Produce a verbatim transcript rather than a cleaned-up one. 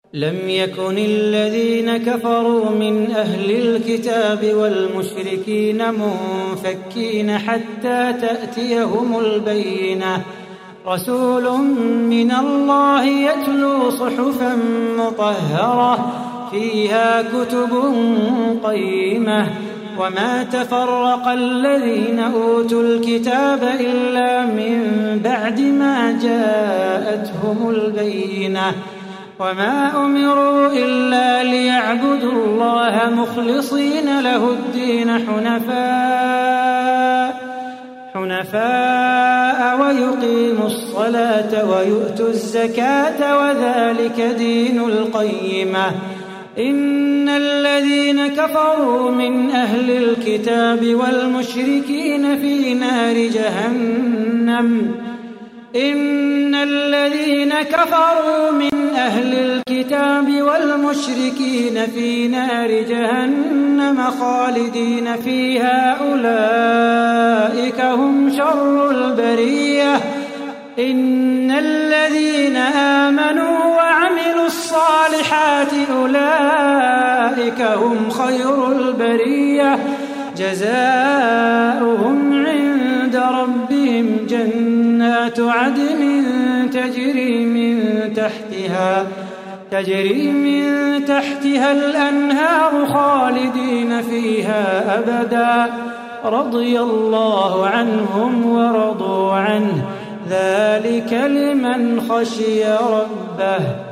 لم يكن الذين كفروا من أهل الكتاب والمشركين منفكين حتى تأتيهم البينة رسول من الله يتلو صحفا مطهرة فيها كتب قيمة وما تفرق الذين أوتوا الكتاب إلا من بعد ما جاءتهم البينة وما أمروا إلا ليعبدوا الله مخلصين له الدين حنفاء حنفاء ويقيموا الصلاة ويؤتوا الزكاة وذلك دين القيمة إن الذين كفروا من أهل الكتاب والمشركين في نار جهنم إن الذين كفروا من أهل الكتاب والمشركين في نار جهنم خالدين فيها أولئك هم شر البرية إن الذين آمنوا وعملوا الصالحات أولئك هم خير البرية جزاؤهم عند ربهم جنات عدن تجري من تحتها تجري من تحتها الأنهار خالدين فيها أبدا رضي الله عنهم ورضوا عنه ذلك لمن خشي ربه